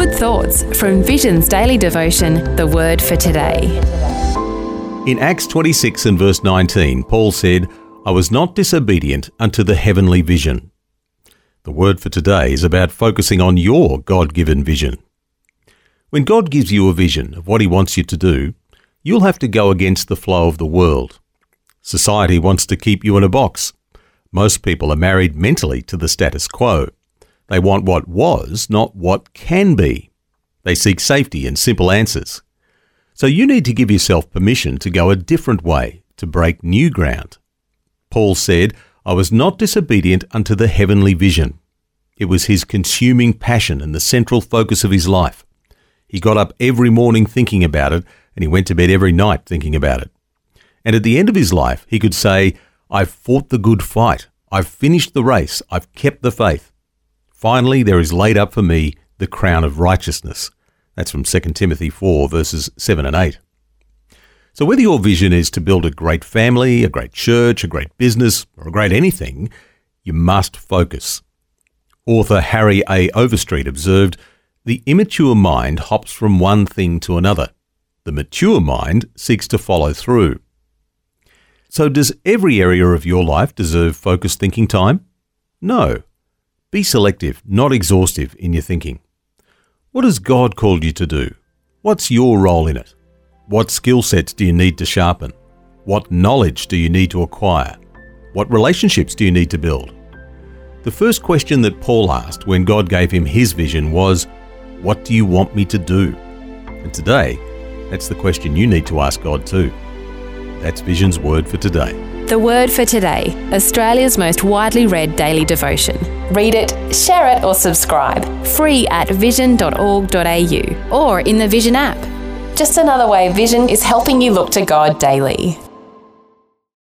Good thoughts from Vision's daily devotion, The Word for Today. In Acts 26 and verse 19, Paul said, "I was not disobedient unto the heavenly vision." The word for today is about focusing on your God-given vision. When God gives you a vision of what He wants you to do, you'll have to go against the flow of the world. Society wants to keep you in a box. Most people are married mentally to the status quo. They want what was, not what can be. They seek safety and simple answers. So you need to give yourself permission to go a different way, to break new ground. Paul said, "I was not disobedient unto the heavenly vision." It was his consuming passion and the central focus of his life. He got up every morning thinking about it, and he went to bed every night thinking about it. And at the end of his life, he could say, "I've fought the good fight. I've finished the race. I've kept the faith. Finally, there is laid up for me the crown of righteousness." That's from 2 Timothy 4, verses 7 and 8. So whether your vision is to build a great family, a great church, a great business, or a great anything, you must focus. Author Harry A. Overstreet observed, "The immature mind hops from one thing to another. The mature mind seeks to follow through." So does every area of your life deserve focused thinking time? No. Be selective, not exhaustive in your thinking. What has God called you to do? What's your role in it? What skill sets do you need to sharpen? What knowledge do you need to acquire? What relationships do you need to build? The first question that Paul asked when God gave him his vision was, "What do you want me to do?" And today, that's the question you need to ask God too. That's Vision's Word for Today. The Word for Today, Australia's most widely read daily devotion. Read it, share it or subscribe. Free at vision.org.au or in the Vision app. Just another way Vision is helping you look to God daily.